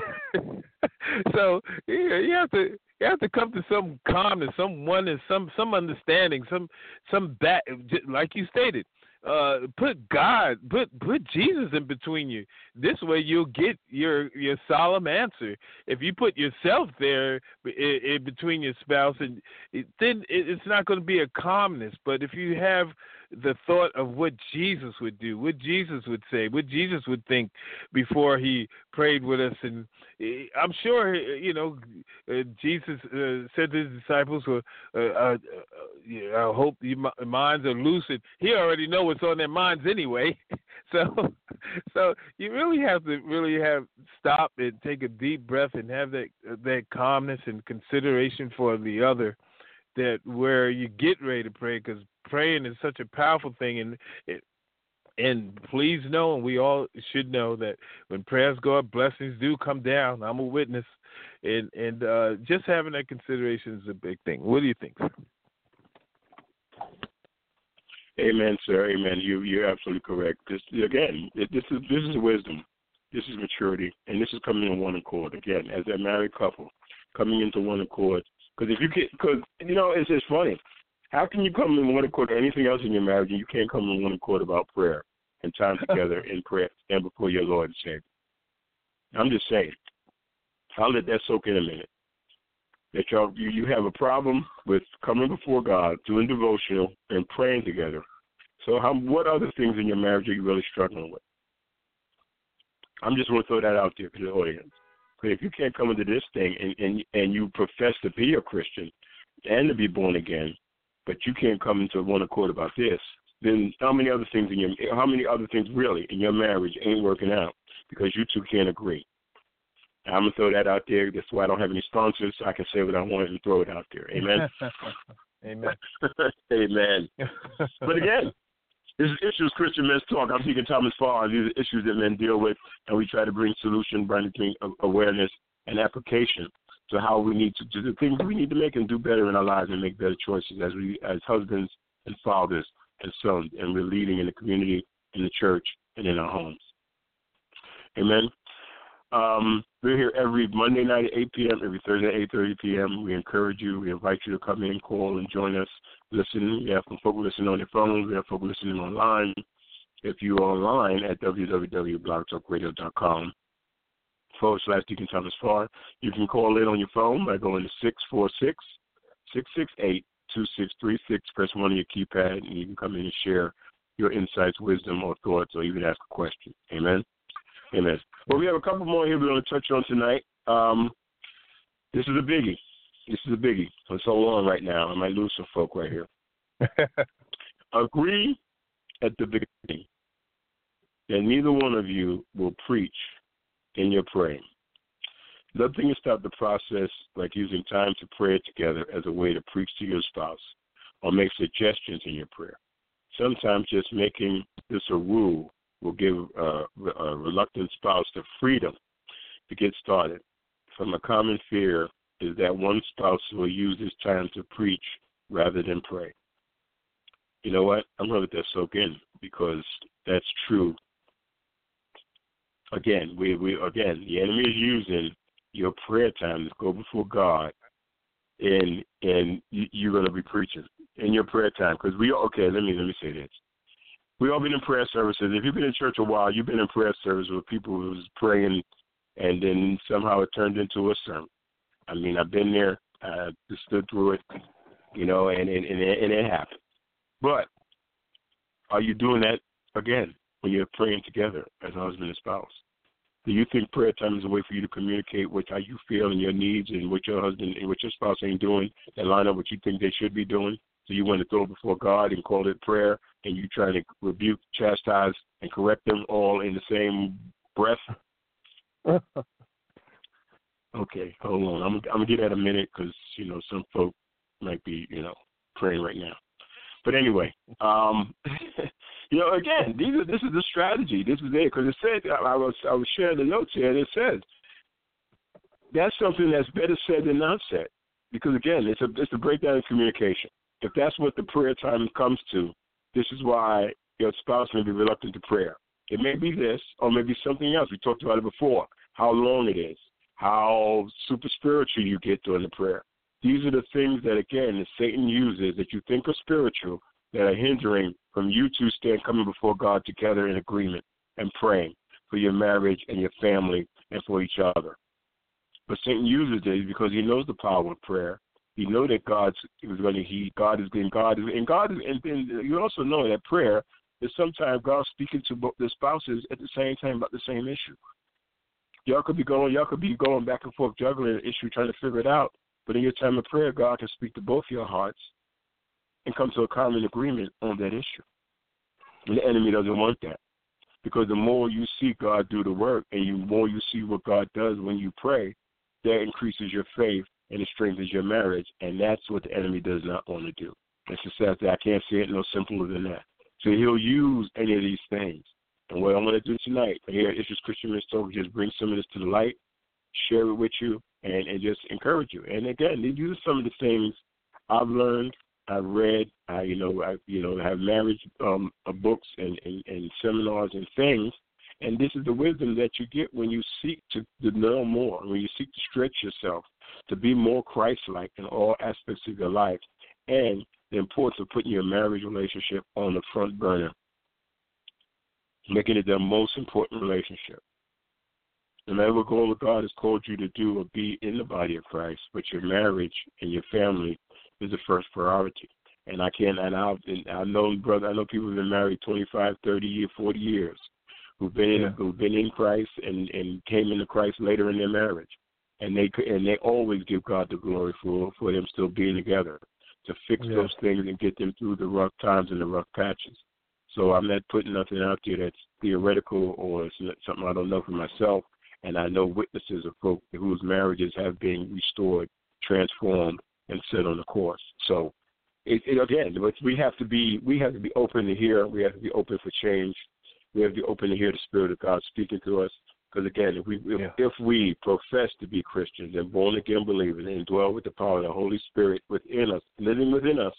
so yeah, you have to you have to come to some calmness, some oneness, some some understanding, some some back, like you stated. Uh, put God, put put Jesus in between you. This way, you'll get your your solemn answer. If you put yourself there in, in between your spouse, and it, then it, it's not going to be a calmness. But if you have the thought of what Jesus would do, what Jesus would say, what Jesus would think before he prayed with us, and I'm sure you know uh, Jesus uh, said to his disciples, uh, uh, uh, "I hope your minds are lucid." He already knows what's on their minds anyway. So, so you really have to really have stop and take a deep breath and have that that calmness and consideration for the other. That where you get ready to pray, because praying is such a powerful thing, and it, and please know, and we all should know, that when prayers go up, blessings do come down. I'm a witness, and and uh, just having that consideration is a big thing. What do you think, sir? Amen, sir. Amen. You you're absolutely correct. This again, this is this is wisdom, this is maturity, and this is coming in one accord. Again, as a married couple, coming into one accord. Because if you get, because you know, it's just funny. How can you come in one accord or anything else in your marriage, and you can't come in one accord about prayer and time together in prayer and before your Lord and Savior? I'm just saying. I'll let that soak in a minute. That y'all, you, you have a problem with coming before God, doing devotional, and praying together. So, how, what other things in your marriage are you really struggling with? I'm just going to throw that out there to the audience. If you can't come into this thing and, and and you profess to be a Christian and to be born again, but you can't come into one accord about this, then how many other things in your how many other things really in your marriage ain't working out because you two can't agree? I'm gonna throw that out there. That's why I don't have any sponsors, so I can say what I want and throw it out there. Amen. Amen. Amen. But again, this is Issues Christian Men's Talk. I'm Deacon Thomas Farr. These are issues that men deal with, and we try to bring solution, bring awareness and application to how we need to do the things we need to make and do better in our lives and make better choices as we, as husbands and fathers and sons, and we're leading in the community, in the church, and in our homes. Amen. Um, we're here every Monday night at eight p.m., every Thursday at eight thirty p.m. We encourage you. We invite you to come in, call, and join us. Listen. We have some folks listening on their phones. We have folks listening online. If you're online at w w w dot blog talk radio dot com forward slash Deacon Thomas Farr, you can call in on your phone by going to six four six, six six eight, two six three six. Press one on your keypad, and you can come in and share your insights, wisdom, or thoughts, or even ask a question. Amen. Amen. Well, we have a couple more here we're going to touch on tonight. Um, this is a biggie. This is a biggie. I'm so long right now. I might lose some folk right here. agree at the beginning that neither one of you will preach in your praying. Nothing can stop the process like using time to pray together as a way to preach to your spouse or make suggestions in your prayer. Sometimes just making this a rule will give uh, a reluctant spouse the freedom to get started. From a common fear is that one spouse will use this time to preach rather than pray. You know what? I'm going to let that soak in because that's true. Again, we, we again, the enemy is using your prayer time to go before God, and and you, you're going to be preaching in your prayer time. Because we okay, let me let me say this: we all been in prayer services. If you've been in church a while, you've been in prayer service with people who was praying, and then somehow it turned into a sermon. I mean, I've been there, I stood through it, you know, and and and it, and it happened. But are you doing that again when you're praying together as a husband and spouse? Do you think prayer time is a way for you to communicate what how you feel and your needs and what your husband and what your spouse ain't doing that line up what you think they should be doing? So you want to throw it before God and call it prayer, and you trying to rebuke, chastise, and correct them all in the same breath? Okay, hold on. I'm, I'm going to give that a minute because, you know, some folk might be, you know, praying right now. But anyway, um, you know, again, these are, this is the strategy. This is it because it said I was I was sharing the notes here, and it says that's something that's better said than not said. Because again, it's a it's a breakdown in communication. If that's what the prayer time comes to, this is why your spouse may be reluctant to prayer. It may be this, or maybe something else. We talked about it before. How long it is, how super spiritual you get during the prayer. These are the things that, again, that Satan uses that you think are spiritual that are hindering from you two stand coming before God together in agreement and praying for your marriage and your family and for each other. But Satan uses this because he knows the power of prayer. He knows that God's is going to he God is and God is and God is and, and you also know that prayer is sometimes God speaking to both the spouses at the same time about the same issue. Y'all could be going y'all could be going back and forth juggling an issue trying to figure it out. But in your time of prayer, God can speak to both your hearts and come to a common agreement on that issue. And the enemy doesn't want that because the more you see God do the work and the more you see what God does when you pray, that increases your faith and it strengthens your marriage, and that's what the enemy does not want to do. It's just that I can't say it no simpler than that. So he'll use any of these things. And what I'm going to do tonight, here at Issues Christian Men's Talk, just bring some of this to the light, share it with you, and, and just encourage you. And again, these are some of the things I've learned, I've read, I you know, I you know have marriage um, uh, books and, and, and seminars and things. And this is the wisdom that you get when you seek to, to know more, when you seek to stretch yourself, to be more Christ-like in all aspects of your life, and the importance of putting your marriage relationship on the front burner, making it the most important relationship. No matter what goal God has called you to do or be in the body of Christ, but your marriage and your family is the first priority. And I can't, and I've, and I know, brother, I know people who've been married twenty-five, thirty years, forty years, who've been in, yeah. who've been in Christ and, and came into Christ later in their marriage, and they and they always give God the glory for for them still being together, to fix yeah. those things and get them through the rough times and the rough patches. So I'm not putting nothing out there that's theoretical or it's not something I don't know for myself. And I know witnesses of folk whose marriages have been restored, transformed, and set on the course. So, it, it, again, we have to be we have to be open to hear. We have to be open for change. We have to be open to hear the Spirit of God speaking to us. Because again, if we if, yeah. if we profess to be Christians and born again believers and dwell with the power of the Holy Spirit within us, living within us,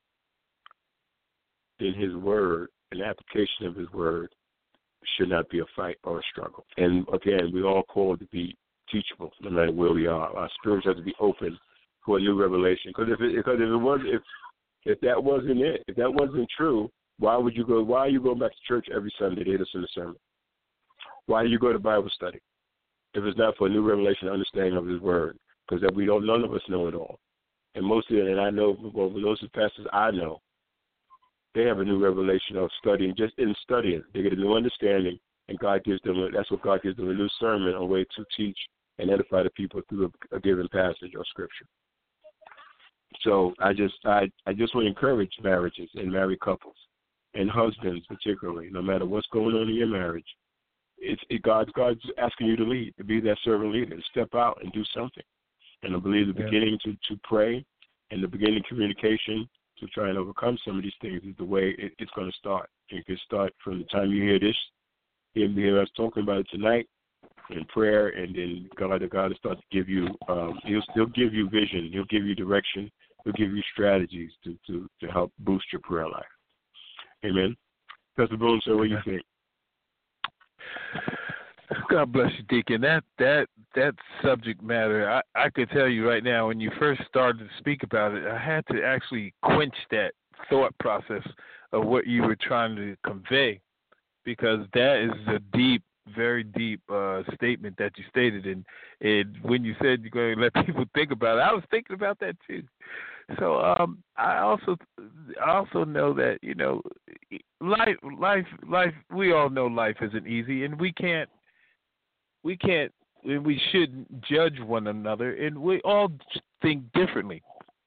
then His Word and the application of His Word should not be a fight or a struggle. And again, we all called to be teachable, no matter where we are. Our spirits have to be open for a new revelation. Because if it, because if it was, if if that wasn't it, if that wasn't true, why would you go? Why are you going back to church every Sunday to hear us in the sermon? Why do you go to Bible study if it's not for a new revelation, understanding of His Word? Because that we don't, none of us know it all. And most of it, and I know, well, those pastors I know, they have a new revelation of studying, just in studying. They get a new understanding, and God gives them, a, that's what God gives them, a new sermon, a way to teach and edify the people through a, a given passage or scripture. So I just I, I just want to encourage marriages and married couples and husbands particularly, no matter what's going on in your marriage, it's it, God, God's asking you to lead, to be that servant leader, to step out and do something. And I believe the yeah. beginning to, to pray and the beginning communication to try and overcome some of these things is the way it, it's going to start. It can start from the time you hear this, hear, hear us talking about it tonight, in prayer, and then God, God will start to give you, um, he'll, he'll give you vision, he'll give you direction, he'll give you strategies to, to, to help boost your prayer life. Amen. Pastor Boone, so what do you think? God bless you, Deacon. That that that subject matter, I, I could tell you right now, when you first started to speak about it, I had to actually quench that thought process of what you were trying to convey, because that is a deep, very deep uh, statement that you stated. And, and when you said you're going to let people think about it, I was thinking about that too. So um, I also I also know that, you know, life life life we all know life isn't easy, and we can't we can't and we shouldn't judge one another, and we all think differently.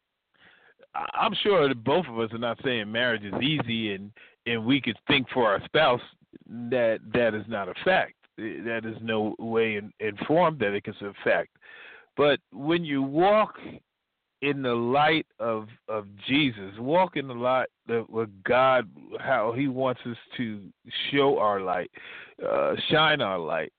I'm sure that both of us are not saying marriage is easy and, and we could think for our spouse. That that is not a fact. That is no way in, informed that it is a fact. But when you walk in the light of of Jesus, walk in the light of God, how He wants us to show our light, uh, shine our light,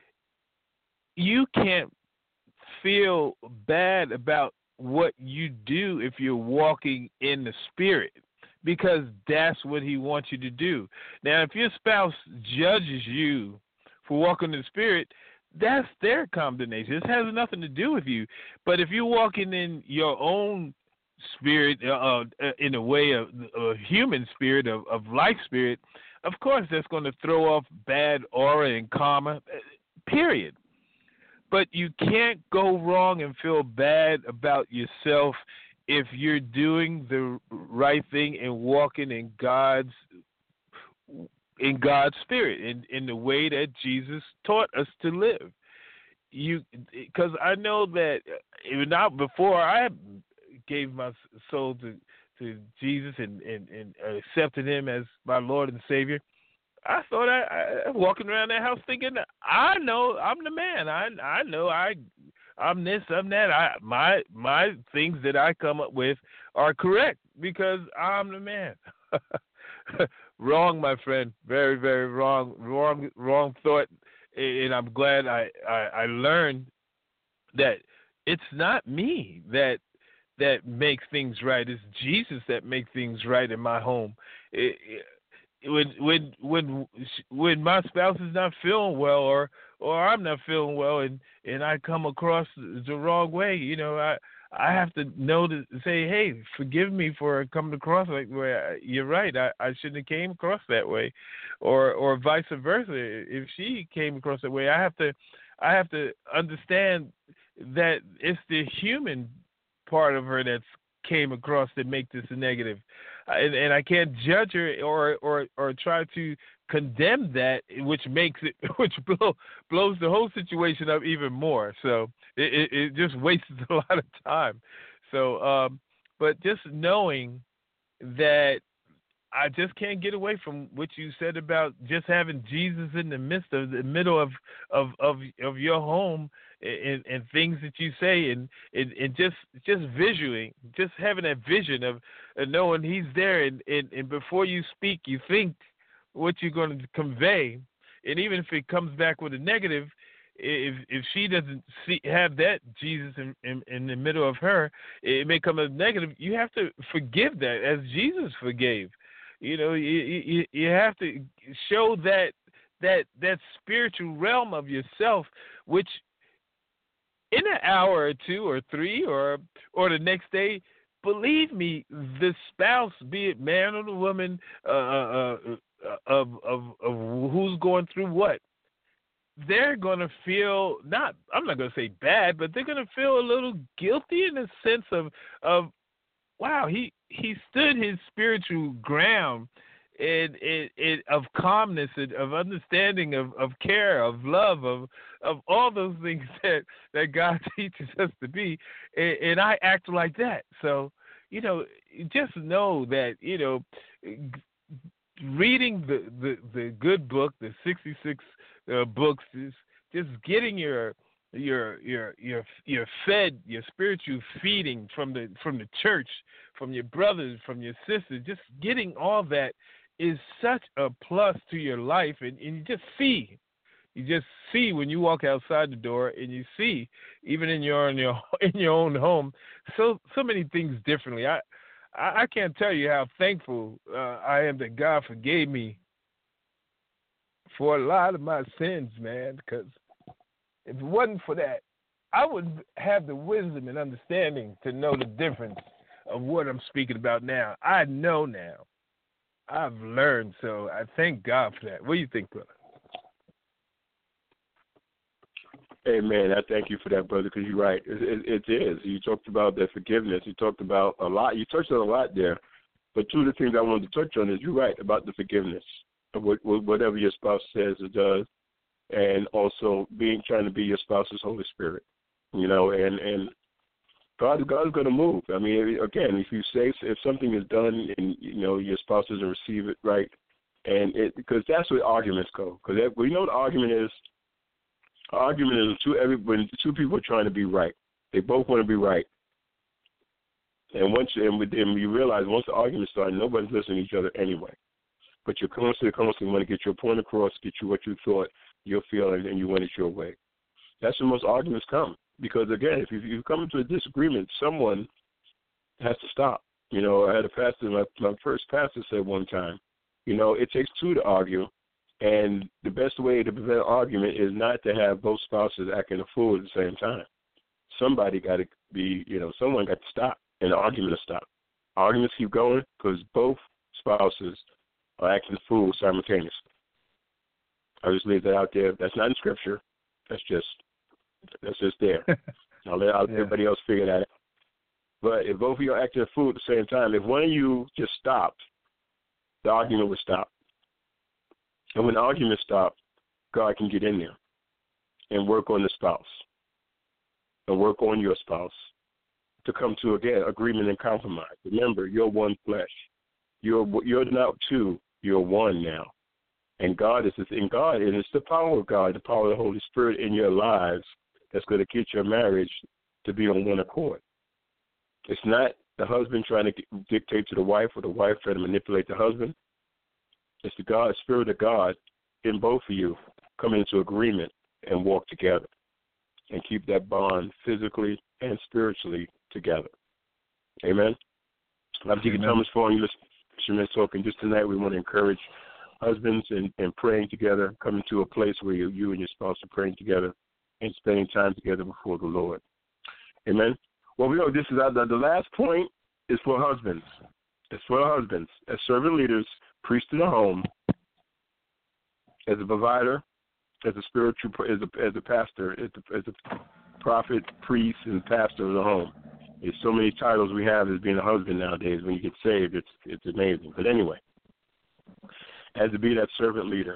you can't feel bad about what you do if you're walking in the Spirit, because that's what He wants you to do. Now, if your spouse judges you for walking in the Spirit, that's their condemnation. This has nothing to do with you. But if you're walking in your own spirit, uh, in a way of a human spirit, of, of life spirit, of course that's going to throw off bad aura and karma, period. But you can't go wrong and feel bad about yourself if you're doing the right thing and walking in God's in God's spirit, in, in the way that Jesus taught us to live. You, because I know that even out before I gave my soul to, to Jesus and, and, and accepted Him as my Lord and Savior, I thought I, I walking around that house thinking, I know I'm the man. I I know I I'm this, I'm that. I my my things that I come up with are correct because I'm the man. Wrong, my friend. Very, very wrong. Wrong, wrong thought. And I'm glad I, I, I learned that it's not me that that makes things right. It's Jesus that makes things right in my home. It, it, when when when when my spouse is not feeling well, or or I'm not feeling well, and, and I come across the wrong way, you know, I. I have to know to say, hey, forgive me for coming across like where you're right. I, I shouldn't have came across that way, or or vice versa. If she came across that way, I have to, I have to understand that it's the human part of her that's came across that make this a negative, and, and I can't judge her or or or try to condemn that, which makes it, which blow, blows the whole situation up even more. So it, it, it just wastes a lot of time. So, um, but just knowing that I just can't get away from what you said about just having Jesus in the midst of the middle of of of, of your home, and, and things that you say, and, and, and just just visualing, just having that vision of, of knowing He's there, and, and, and before you speak, you think what you're going to convey, and even if it comes back with a negative, if if she doesn't see have that Jesus in, in, in the middle of her, it may come as negative. You have to forgive that as Jesus forgave. You know, you you, you have to show that that that spiritual realm of yourself, which in an hour or two or three or or the next day, believe me, the spouse, be it man or the woman, uh, uh, of of of who's going through what, they're going to feel not, I'm not going to say bad, but they're going to feel a little guilty in the sense of, of wow, he, he stood his spiritual ground and, and, and of calmness and of understanding, of, of care, of love, of of all those things that, that God teaches us to be, and, and I act like that. So, you know, just know that, you know, reading the, the, the good book, the sixty-six uh, books, is just getting your your your your your fed, your spiritual feeding from the from the church, from your brothers, from your sisters. Just getting all that is such a plus to your life, and, and you just see. You just see when you walk outside the door, and you see, even in your in your in your own home, so so many things differently. I I, I can't tell you how thankful uh, I am that God forgave me for a lot of my sins, man. Because if it wasn't for that, I would have the wisdom and understanding to know the difference of what I'm speaking about now. I know now. I've learned, so I thank God for that. What do you think, brother? Amen. I thank you for that, brother, because you're right. It, it, it is. You talked about the forgiveness. You talked about a lot. You touched on a lot there. But two of the things I wanted to touch on is you're right about the forgiveness of what, whatever your spouse says or does, and also being trying to be your spouse's Holy Spirit. You know, and, and God, God is going to move. I mean, again, if you say if something is done and, you know, your spouse doesn't receive it right, and it because that's where arguments go. Because we know what the argument is. Argument is two every when two people are trying to be right. They both want to be right, and once and with them you realize once the argument starts, nobody's listening to each other anyway. But you're constantly, constantly want to get your point across, get you what you thought, your feeling, and you want it your way. That's when most arguments come. Because again, if you, you come into a disagreement, someone has to stop. You know, I had a pastor, my, my first pastor said one time, you know, it takes two to argue. And the best way to prevent an argument is not to have both spouses acting a fool at the same time. Somebody got to be, you know, someone got to stop, and the argument will stop. Arguments keep going because both spouses are acting a fool simultaneously. I just leave that out there. That's not in Scripture. That's just that's just there. I'll let, I'll let yeah. everybody else figure that out. But if both of you are acting a fool at the same time, if one of you just stopped, the argument would stop. And when the argument stops, God can get in there and work on the spouse and work on your spouse to come to, again, agreement and compromise. Remember, you're one flesh. You're you're not two. You're one now. And God is in God, and it's the power of God, the power of the Holy Spirit in your lives that's going to get your marriage to be on one accord. It's not the husband trying to dictate to the wife or the wife trying to manipulate the husband. It's the God, Spirit of God in both of you coming into agreement and walk together and keep that bond physically and spiritually together. Amen. I'm Deacon Thomas Ford. You listen to Fisherman's Talk, and just tonight we want to encourage husbands in, in praying together, coming to a place where you, you and your spouse are praying together and spending time together before the Lord. Amen. Well, we know this is our, the last point is for husbands. It's for husbands as servant leaders. Priest of the home, as a provider, as a spiritual, as a as a pastor, as a, as a prophet, priest, and pastor of the home. There's so many titles we have as being a husband nowadays. When you get saved, it's it's amazing. But anyway, as to be that servant leader,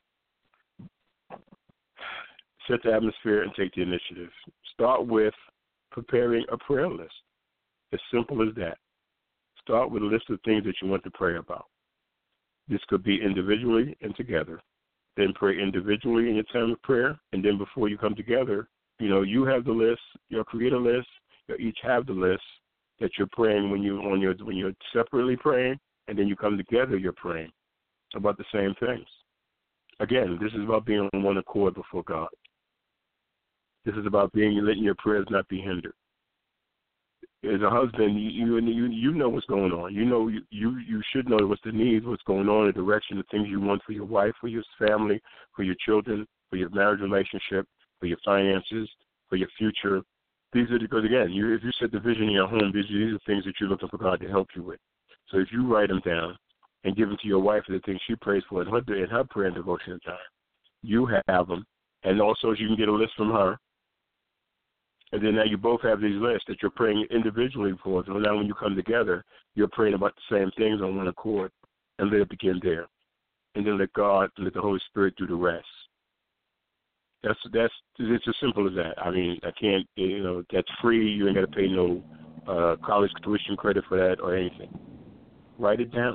set the atmosphere and take the initiative. Start with preparing a prayer list. As simple as that. Start with a list of things that you want to pray about. This could be individually and together. Then pray individually in your time of prayer, and then before you come together, you know, you have the list, you'll create a list, you'll each have the list that you're praying when you on your when you're separately praying, and then you come together, you're praying about the same things. Again, this is about being on one accord before God. This is about being letting your prayers not be hindered. As a husband, you you you know what's going on. You know you, you you should know what's the needs, what's going on, the direction, the things you want for your wife, for your family, for your children, for your marriage relationship, for your finances, for your future. These are because again, you if you set the vision in your home, these are, these are things that you're looking for God to help you with. So if you write them down and give them to your wife, the things she prays for in her in her prayer and devotion time, you have them, and also you can get a list from her. And then now you both have these lists that you're praying individually for. So now when you come together, you're praying about the same things on one accord, and let it begin there. And then let God, let the Holy Spirit do the rest. That's that's it's as simple as that. I mean, I can't, you know, that's free. You ain't got to pay no uh, college tuition credit for that or anything. Write it down.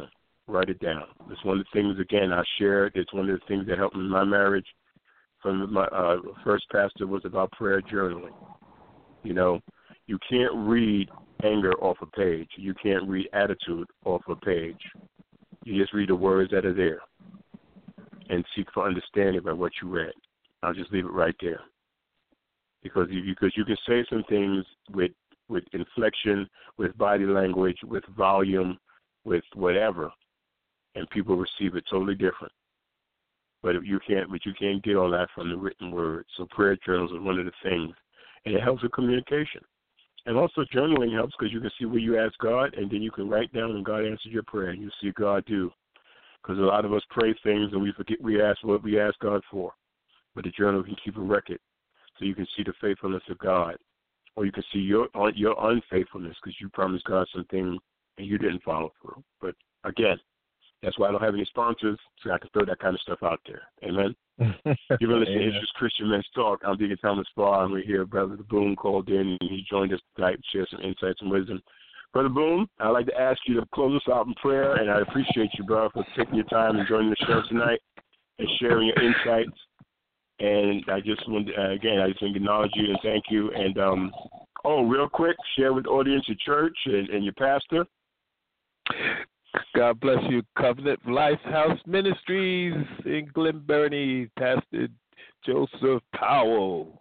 Write it down. It's one of the things, again, I shared. It's one of the things that helped me in my marriage from my uh, first pastor was about prayer journaling. You know, you can't read anger off a page. You can't read attitude off a page. You just read the words that are there and seek for understanding by what you read. I'll just leave it right there. Because you, because you can say some things with, with inflection, with body language, with volume, with whatever, and people receive it totally different. But if you can't, but you can't get all that from the written word. So prayer journals are one of the things, and it helps with communication. And also journaling helps because you can see where you ask God, and then you can write down, and God answers your prayer, and you see God do. Because a lot of us pray things, and we forget we ask what we ask God for. But the journal can keep a record, so you can see the faithfulness of God, or you can see your your unfaithfulness because you promised God something and you didn't follow through. But again, that's why I don't have any sponsors, so I can throw that kind of stuff out there. Amen. You've been listening to Issues Christian Men's Talk. I'm Deacon Thomas Barr, and we're here. Brother Boone called in, and he joined us tonight to share some insights and wisdom. Brother Boone, I'd like to ask you to close us out in prayer, and I appreciate you, brother, for taking your time and joining the show tonight and sharing your insights. And I just want to, uh, again, I just want to acknowledge you and thank you. And, um, oh, real quick, share with the audience your church and, and your pastor. God bless you. Covenant Lifehouse Ministries in Glen Burnie, Pastor Joseph Powell.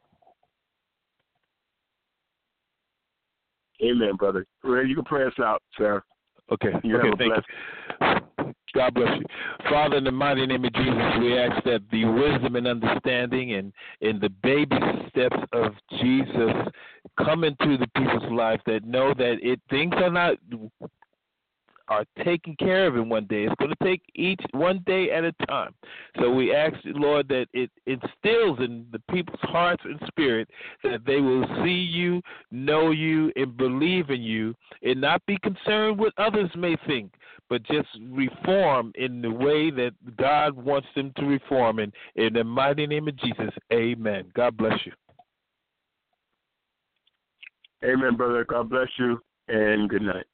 Amen, brother. You can pray us out, sir. Okay. You okay, have a thank blessed you. God bless you. Father, in the mighty name of Jesus, we ask that the wisdom and understanding and in the baby steps of Jesus come into the people's life that know that it things are not are taken care of in one day. It's going to take each one day at a time. So we ask, Lord, that it instills in the people's hearts and spirit that they will see you, know you, and believe in you, and not be concerned what others may think, but just reform in the way that God wants them to reform. And in the mighty name of Jesus, amen. God bless you. Amen, brother. God bless you, and good night.